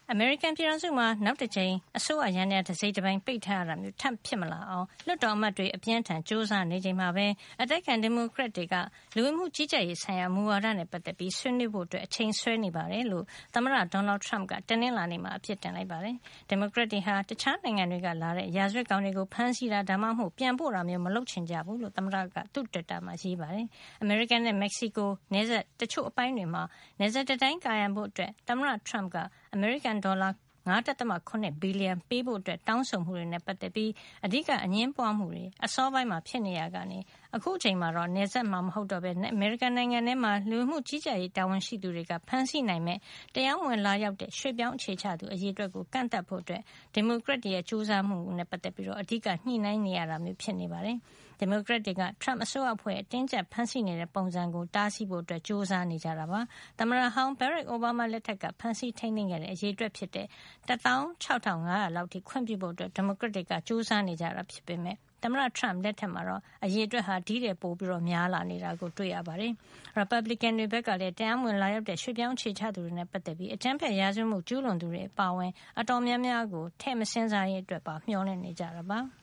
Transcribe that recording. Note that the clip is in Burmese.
အမေရိကန်ပြည်ထောင်စုမှာနောက်တစ်ကြိမ်အစိုးရယန္တရားတစ်စိတ်တစ်ပိုင်းပိတ်ထားရတာမျိုးထပ်ဖြစ်မလာအောင်လွှတ်တော်အမတ်တွေအပြင်းထန်စ조사နေချိန်မှာပဲအတိုက်ခံဒီမိုကရက်တွေကလူဝင်မှုကြီးကြပ်ရေးဆိုင်ရာမူဝါဒနဲ့ပတ်သက်ပြီးဆွေးနွေးဖို့အချိန်ဆွဲနေပါတယ်လို့သမ္မတဒေါ်နယ်ထရမ့်ကတနင်္လာနေ့မှာအပြစ်တင်လိုက်ပါတယ်။ဒီမိုကရက်တွေဟာတခြားနိုင်ငံတွေကလာတဲ့ရာဇဝတ်ကောင်တွေကိုဖမ်းဆီးတာဒါမှမဟုတ်ပြန်ပို့တာမျိုးမလုပ်ချင်ကြဘူးလို့သမ္မတကသူ့တွစ်တာမှာရေးပါတယ်။အမေရိကန်နဲ့မက္ကဆီကိုနယ်စပ်တချို့အပိုင်းတွေမှာနယ်စပ်တိုင်းကာရံဖို့သမ္မတထရမ့်ကအမေရိကန်ဒေါ်လာ9.7 ဘီလီယံပေးဖို့တောင်းဆိုမှုတွေနဲ့ပတ်သက်ပြီးအဓိကအငြင်းပွားမှုတွေအစောပိုင်းမှာဖြစ်နေရကနေအခုအချိန်မှာတော့နယ်စပ်မှာမဟုတ်တော့ဘဲအမေရိကန်နိုင်ငံထဲမှာလူမှုကြီးကြပ်ရေးတာဝန်ရှိသူတွေကဖမ်းဆီးနိုင်မဲ့တရားဝင်လာရောက်တဲ့ရွှေ့ပြောင်းအခြေချသူအရေးအတွက်ကိုကန့်သတ်ဖို့ဒီမိုကရက်တွေရဲ့စူးစမ်းမှုနဲ့ပတ်သက်ပြီးအဓိကညှိနှိုင်းနေရတာမျိုးဖြစ်နေပါတယ်။ဒီမိုကရက်တွေကထရမ့်အစိုးရအဖွဲ့အတင်းကျပ်ဖမ်းဆီးနေတဲ့ပုံစံကိုတားဆီးဖို့ကြိုးစားနေကြတာပါ။သမ္မတဟောင်းဘရက်အိုဘားမားလက်ထက်ကဖမ်းဆီးထိန်းသိမ်းခဲ့တဲ့အရေးအတွက်ဖြစ်တဲ့16,500 လောက်ထိခွင့်ပြုဖို့ဒီမိုကရက်တွေကစူးစမ်းနေကြတာဖြစ်ပေမဲ့သမ္မတထရမ့်လက်ထက်မှာတော့အရေးအတွက်ဟာဒီတဲ့ပိုပြီးများလာနေတာကိုတွေ့ရပါတယ်။ Republican တွေဘက်ကလည်းတရားဝင်လာရောက်တဲ့ရွှေ့ပြောင်းအခြေချသူတွေနဲ့ပတ်သက်ပြီးအကြမ်းဖက်ရာဇဝတ်မှုကျူးလွန်သူတွေအပါအဝင်အတော်များများကိုထည့်မစင်စားရေးအတွက်ပါမျှော်လင့်နေကြတာပါ။